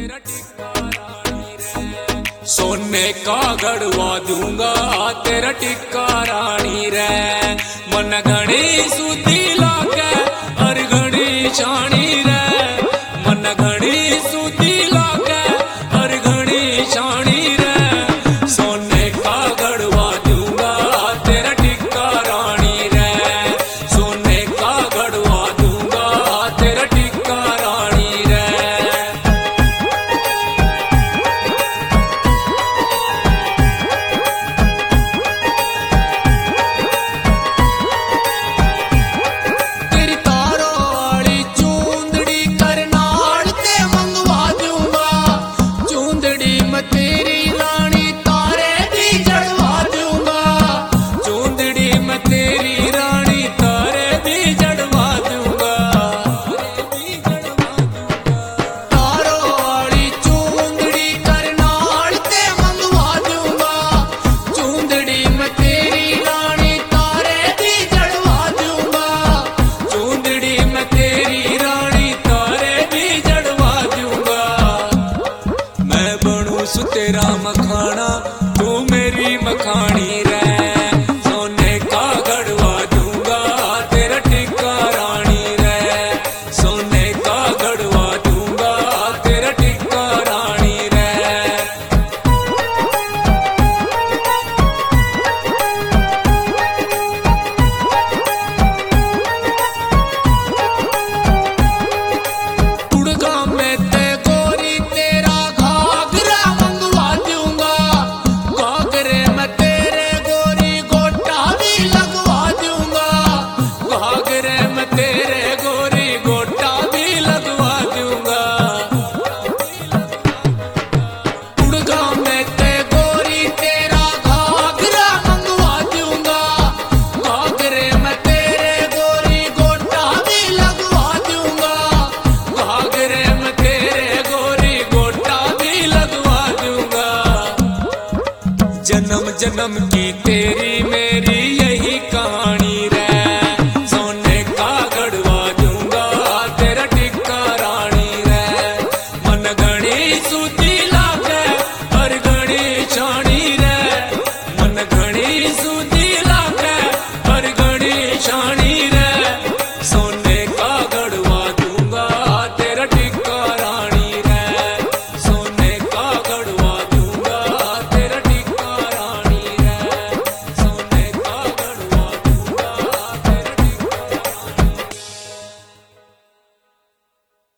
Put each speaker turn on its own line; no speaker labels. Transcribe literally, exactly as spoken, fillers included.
तेरा टिक्का रानी रे। सोने का गढ़वा दूंगा तेरा टिक्का रानी रे। मन घड़ी सूती लाके हर घड़ी छानी रे। मन घड़ी सूती लाके हर घड़ी छानी रे। सोने का गढ़वा दूंगा तेरा टिक्का रानी रे। सोने का गढ़वा दूंगा तेरा टिक्का रानी रे। तेरी तारों वाली चूंदड़ी करनाल ते मंगवा दूंगा। चूंदड़ी में तेरी रानी तारे भी जड़वा दूंगा। चूंदड़ी में तेरी रानी तारे भी जड़वा दूंगा। तारों वाली चूंदड़ी करनाल ते मंगवा दूंगा। चूंदड़ी में तेरी रानी तारे भी जड़वा दूंगा। चूंदड़ी में तेरी रानी तारे भी जड़वा दूंगा। मैं बनूं सु तेरा मखाना तू मेरी मखानी रे। सोने का गढ़वा दूंगा तेरा टिक्का रानी रे। सोने का गढ़वा दूंगा तेरा टिक्का रानी रे। कुड़गा में ते गोरी तेरा घाघरा मंगवा दूंगा। घाघरे में तेरे गोरी गोटा भी लगवा दूंगा। घाघरे में तेरे गोरी गोटा भी लगवा दूंगा। कुड़गा में ते गोरी तेरा घाघरा मंगवा दूंगा। घाघरे में तेरे गोरी गोटा भी लगवा दूंगा। घाघरे में तेरे गोरी गोटा भी लगवा दूंगा। जन्म जन्म की तेरी